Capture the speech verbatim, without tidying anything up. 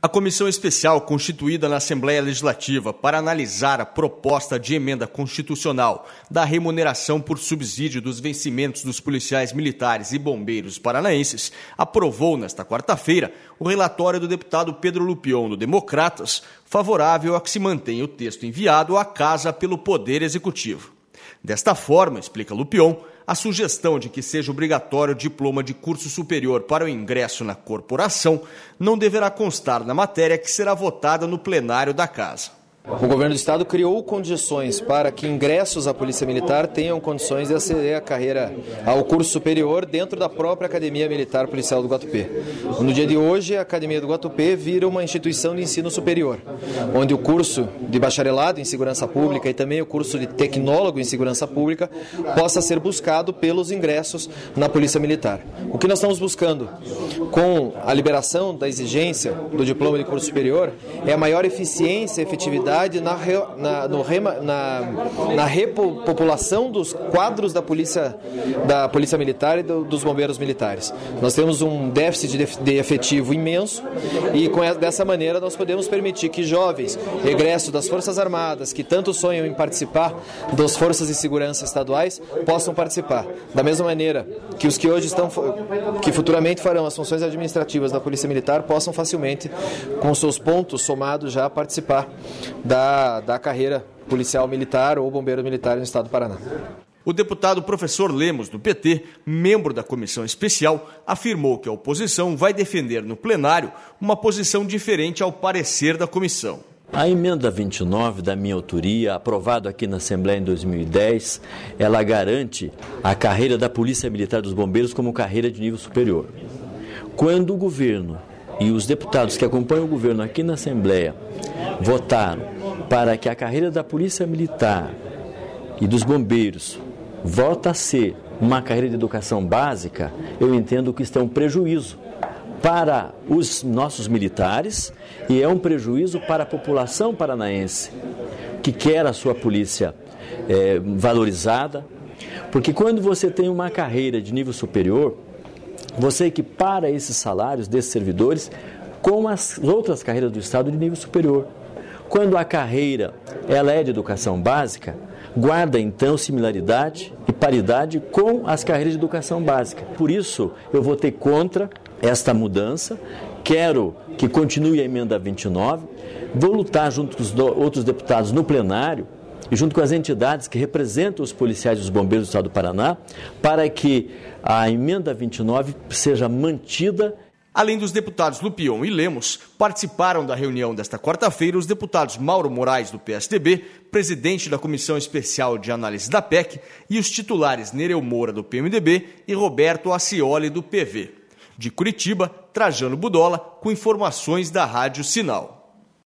A comissão especial constituída na Assembleia Legislativa para analisar a proposta de emenda constitucional da remuneração por subsídio dos vencimentos dos policiais militares e bombeiros paranaenses aprovou nesta quarta-feira o relatório do deputado Pedro Lupion, do Democratas, favorável a que se mantenha o texto enviado à Casa pelo Poder Executivo. Desta forma, explica Lupion, a sugestão de que seja obrigatório o diploma de curso superior para o ingresso na corporação não deverá constar na matéria que será votada no plenário da Casa. O governo do estado criou condições para que ingressos à Polícia Militar tenham condições de aceder à carreira, ao curso superior dentro da própria Academia Militar Policial do Guatupê. No dia de hoje, a Academia do Guatupê vira uma instituição de ensino superior, onde o curso de bacharelado em segurança pública e também o curso de tecnólogo em segurança pública possa ser buscado pelos ingressos na Polícia Militar. O que nós estamos buscando com a liberação da exigência do diploma de curso superior é a maior eficiência e efetividade Na, na, no, na, na repopulação dos quadros da polícia, da polícia Militar e do, dos bombeiros militares. Nós temos um déficit de, de efetivo imenso e com essa, dessa maneira nós podemos permitir que jovens egressos das Forças Armadas, que tanto sonham em participar das Forças de Segurança estaduais, possam participar. Da mesma maneira que os que hoje estão, que futuramente farão as funções administrativas da Polícia Militar, possam facilmente, com seus pontos somados, já participar Da, da carreira policial militar ou bombeiro militar no estado do Paraná. O deputado professor Lemos, do P T, membro da comissão especial, afirmou que a oposição vai defender no plenário uma posição diferente ao parecer da comissão. A emenda vinte e nove, da minha autoria, aprovada aqui na Assembleia em dois mil e dez, ela garante a carreira da Polícia Militar dos Bombeiros como carreira de nível superior. Quando o governo e os deputados que acompanham o governo aqui na Assembleia votaram para que a carreira da Polícia Militar e dos bombeiros volte a ser uma carreira de educação básica, eu entendo que isso é um prejuízo para os nossos militares e é um prejuízo para a população paranaense que quer a sua polícia é, valorizada, porque quando você tem uma carreira de nível superior, você equipara esses salários desses servidores com as outras carreiras do Estado de nível superior. Quando a carreira ela é de educação básica, guarda então similaridade e paridade com as carreiras de educação básica. Por isso, eu votei contra esta mudança, quero que continue a emenda vinte e nove, vou lutar junto com os outros deputados no plenário e junto com as entidades que representam os policiais e os bombeiros do Estado do Paraná, para que a emenda vinte e nove seja mantida. Além dos deputados Lupion e Lemos, participaram da reunião desta quarta-feira os deputados Mauro Moraes, do P S D B, presidente da Comissão Especial de Análise da P E C, e os titulares Nereu Moura, do P M D B, e Roberto Acioli, do P V. De Curitiba, Trajano Budola, com informações da Rádio Sinal.